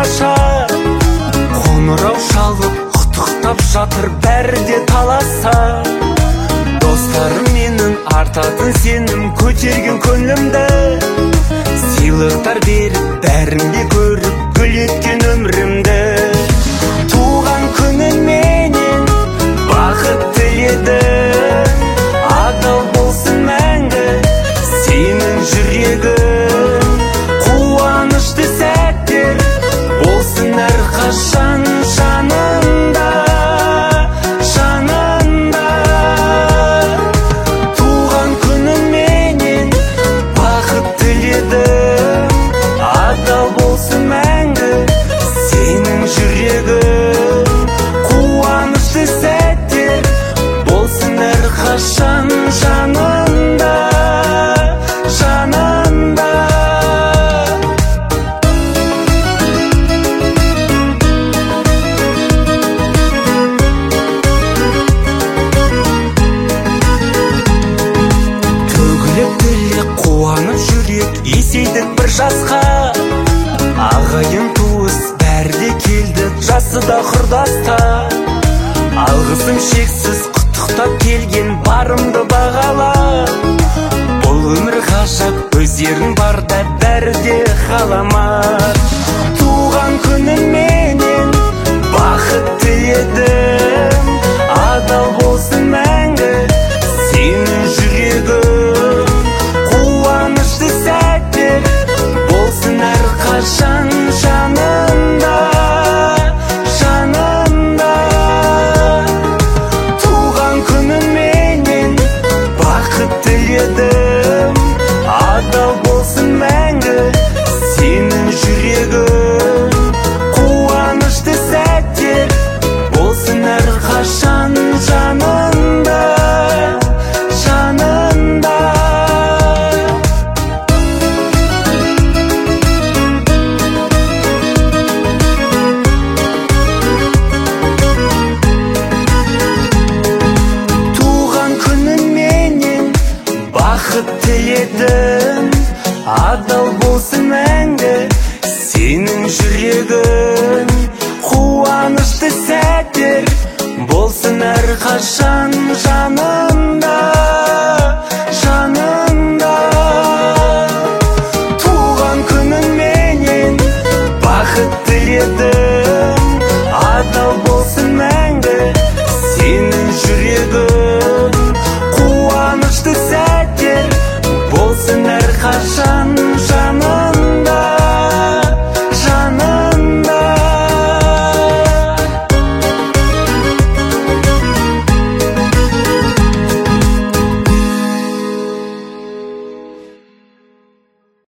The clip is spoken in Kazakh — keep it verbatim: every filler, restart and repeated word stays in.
тамаша, қоңырау шалып құттықтап жатыр бәрі де таласа. Достарым менің артатын сенім көтерген көңілімді, сыйлықтар беріп бәрін де көріп гүл еткен өмірімді. Туған күніңменен бақыт тіледім, адал болсын мәңгі сенің жүрегің. Қуанышты сәттер болсын әрқашан жанында, жанында. Туған күніңменен бақыт тіледім, адал болсын мәңгі сенің жүрегің. Қуанышты сәттер болсын әрқашан жанында, жанында. Төгіліп тілек қуанып жүрек есейдік бір жасқа, ағайын туыс бәрі де келді жасы да құрдаста. Алғысым шексіз құттықтап келген барымды бағала. Бұл өмір ғажап өздерің барда бәрі де ғаламат. Туған күнің